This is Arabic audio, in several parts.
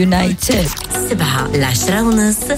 يونايتد 7:10.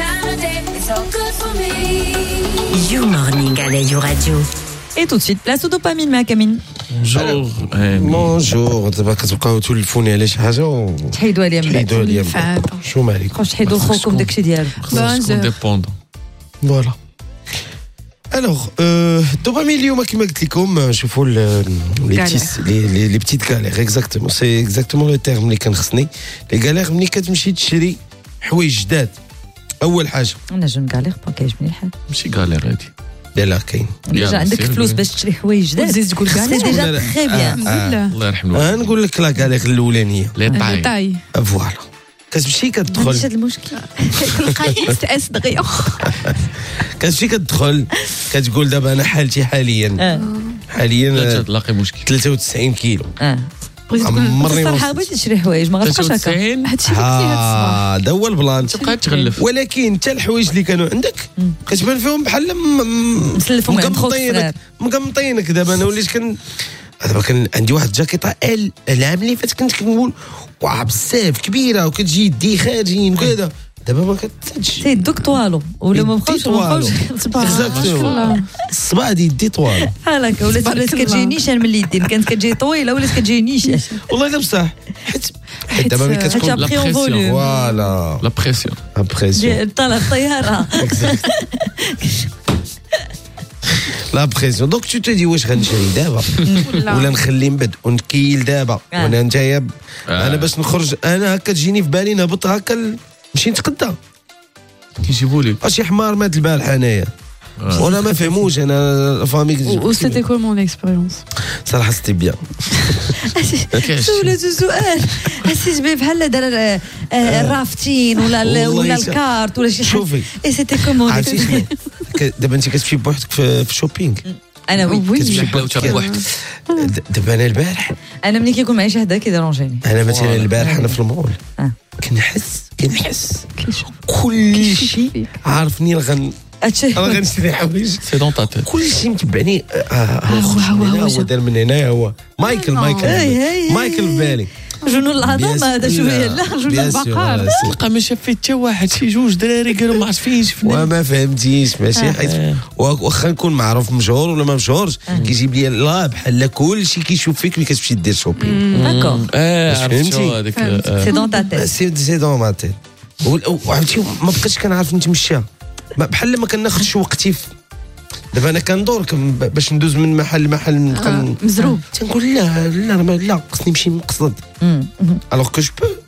You Morning على يو راديو. Et tout de suite, place au dopamine, ma Camille. Bonjour. بونجور. دابا كتبقاو تولفوني على شي حاجه تحيدوا عليا من بعد. شو مالك واش تحيدوا خوكم داكشي ديالو. ديبوندون. فوالا. الوغ الدوبامين اليوم كما قلت لكم نشوفوا لي بتيت غالير اكزاكتومون سي اكزاكتومون لو تيرم اللي كان خصني لي غالير ملي كتمشي تشري حوايج جداد. اول حاجه انا جو غالير با كيعجبني الحال ماشي غالير هادي. لا كاين ديجا عندك فلوس باش تشري حوايج جداد تزيد تقول سي غالير ديجا تري بيان. الله يرحم الوالدين. نقول لك لا غالير الاولانيه لي طاي فوالا كتمشي عنديش كتدخل هذا المشكل. القيس اس دغيا كتمشي كتدخل كتقول دابا انا حالتي حاليا تلاقي مشكل 93 كيلو عمرني الصراحه بغيت نشري حوايج ما غتبقاش هكا. 93 هادشي اللي قلتي هاد الصباح. هذا هو البلان. تبقى تغلف. ولكن حتى الحوايج اللي كانوا عندك كتبان فيهم بحال مسلفهم عند خوك صغير. مقمطينك. دابا انا وليت دابا كان عندي واحد الجاكيطه العام اللي فات كنت كنقول واه بزاف كبيره وكتجي يدي خارجين وكذا. دابا ما كتزادش تيدوك طوالو ولا ما بقاوش الصباع ديال يدي طوال بحال هكا. ولات كتجي نيشان من اليدين كانت كتجي طويله ولات كتجي نيشان. والله لا بصح حيت دابا ملي كتكون لا بريسيون فوالا لا بريسيون ديال طلع الطياره لا بريسيون. دونك تو تدي واش غنشري دابا ولا نخلي من بعد ونكيل دابا وانا نتايا انا باش نخرج انا هكا تجيني في بالي نهبط هكا نمشي نتقدى كيجيبوا لي شي حمار مات البارح انايا وانا ما فهموش انا فامي و سيتي كومون ليكسبيريونس صراحه سيتي بيان. سولت سؤال حسيت به بحال دار الرافتين ولا الكارت ولا شي حاجه. شوفي اي سيتي كومون دابا انت كتمشي بوحدك في الشوبينغ. انا وي كتمشي بوحدك. دابا انا البارح انا ملي كيكون معايا شي حدا كيديرونجيني. انا مثلا البارح انا في المول كنحس كل شيء عارفني غنشري حوايج سي دون تا تيت. كل شيء متبعني. هو دار من هنا هو مايكل في بالي جنون العظمه هذا شويه لا جنون البقر. تلقى ما شاف فيه حتى واحد شي جوج دراري قالوا ما عرفينش وما فهمتيش ماشي حيت واخا نكون معروف مشهور ولا ما مشهورش كيجيب لي لا بحال كل شيء كيشوف فيك ملي كتمشي دير شوبينغ. داكور عرفتي هذيك سي دون تا تيت سي دون ما تيت. وعرفتي ما بقيتش كنعرف نتمشى بحال ما كناخذش وقتي. دابا انا كندور باش ندوز من محل لمحل مزروب تنقول لا خصني نمشي نقصد الوغ كو جو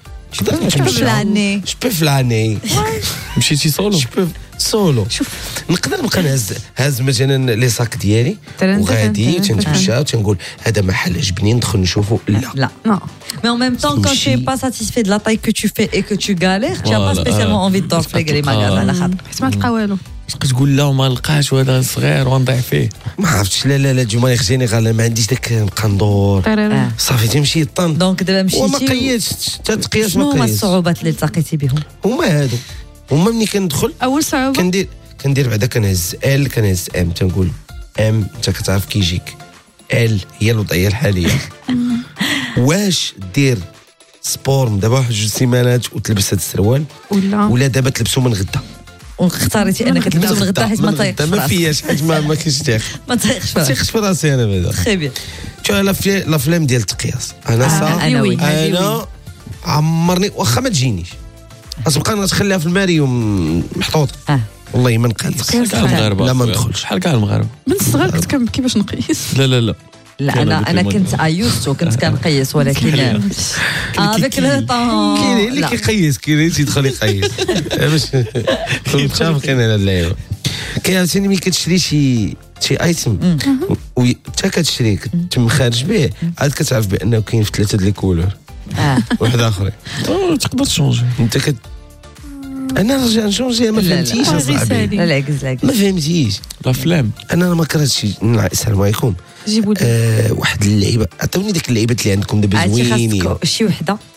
بو في العني مشيتي سولو سولو نقدر نبقى هاز مثلا لي ساك ديالي وغادي تنتمشى وتنقول هذا محل عجبني ندخل نشوفه. لا mais en même temps quand tu es pas satisfait de la taille que tu fais et que tu galères tu as pas spécialement envie de dorfler les magasins على خاطر حيت ما تلقى والو. تقول لا وما لقاش وهذا صغير ونضيع فيه ما عرفتش. لا جمال يخزيني غير ما عنديش داك نبقى ندور صافي تمشي طن. دونك دابا مشيتي وما قيدتش حتى تقياس شنو ما هما قيدش. الصعوبات اللي التقيتي بهم؟ هما ملي كندخل اول صعوبه كندير بعدا كنهز كنهز ام تنقول ام انت كتعرف كيجيك هي الوضعيه الحاليه. واش دير سبور دابا واحد 2 سيمانات وتلبس هذا السروال ولا دابا تلبسو من غدا واختاريتي انك تلبسو من غدا حيت ما طايقش ما فياش حيت ما كاينش ما طايقش في راسي انا بعدا. تري بيان. شوف لا فلام ديال التقياس انا عمرني واخا ما تجينيش غتبقى نخليها في الماريوم محطوطه والله ما نقيس. لا ما ندخلش شحال كاع المغاربه من الصغر كنت كنبكي باش نقيس. لا لا انا كنت ايوستو كنت كنقيس ولكن افيك لو طون كاين اللي كيقيس كاين اللي تيدخل يقيس باش متفقين على اللعيبه. كاين عرفتي ملي كتشري شي ايتم وتا كتشري تم خارج به عاد كتعرف بانه كاين في 3 لي كولور واحد اخرين تقدر تشونجي انت انا نرجع نشونجي ما فهمتيش اصاحبي. لا ما فهمتيش لا فلام انا ما كرهتش. السلام عليكم جيبوا واحد اللعيبه عطوني ديك اللعيبات اللي عندكم دابا زوينين شي وحده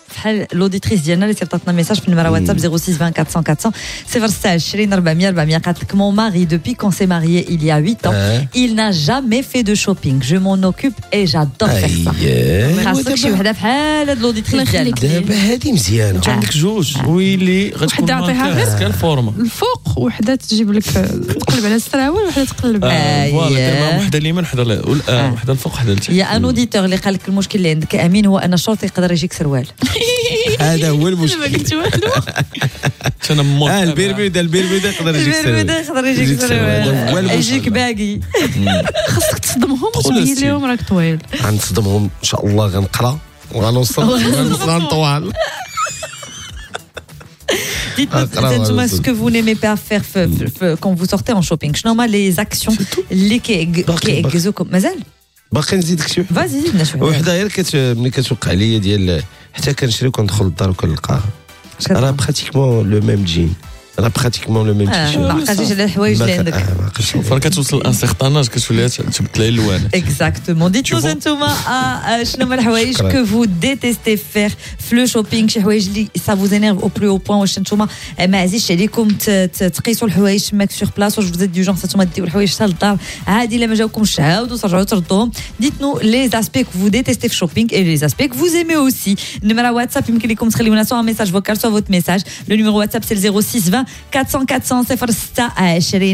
بحال l'auditrice ديالنا اللي صيفطتنا ميساج في النمره واتساب 06 20 400 400 026 400 400 قالت لك mon mari depuis qu'on s'est marié il y a 8 ans il n'a jamais fait de shopping je m'en occupe et j'adore faire ça خاصك شي وحده بحال هاد l'auditrice ديالنا دابا هذه مزيانه انت عندك جوج ويلي غتكون وحدة عطيها غير ماركه الفورما الفوق وحده تجيب لك تقلب على السراول وحده تقلب فوالا وحده اليمين وحده وحده الفوق وحده التحت يا ان اوديتور اللي قال لك المشكل اللي عندك امين هو ان الشرطي يقدر يجيك سروال هذا هو ما المشكل قلت والو انا مور البرمودا يقدر يجيك البرمودا يقدر يجيك سروال يجيك باقي خاصك تصدمهم وتبين لهم راك طويل غنصدمهم ان شاء الله غنقرا وغنوصل غنطوال Dites-moi ce que vous n'aimez pas faire quand vous sortez en shopping. شنو هما les actions اللي كيعكزوكم مازال باقي نزيدك شي وحده فازي زيدنا شويه وحده غير ملي كتوقع ليا ديال حتى كنشري وكندخل للدار وكنلقاها راه براتيكمون لو ميم جين راه براتيكمون لو ميم تيشيرت ما عقلتيش على الحوايج اللي عندك فاش كتوصل ان سيغتان كتولي تبدل الالوان Exactement. Dites-nous انتوما شنو هما الحوايج que vous détestez faire في لو شوبينغ شي حوايج اللي ça vous énerve au plus haut point واش انتوما ما عزيزش عليكم تقيسوا الحوايج تماك سور بلاص واش vous êtes du genre انتوما ديروا الحوايج حتى للدار عادي الا ما جاوكمش عاودوا ترجعوا تردوهم Dites-nous les aspects que vous détestez في shopping et les aspects que vous aimez aussi النمره واتساب يمكن لكم تخليونا سواء ميساج فوكال سواء فوت ميساج le numéro WhatsApp c'est le 06 20 400 400 06 20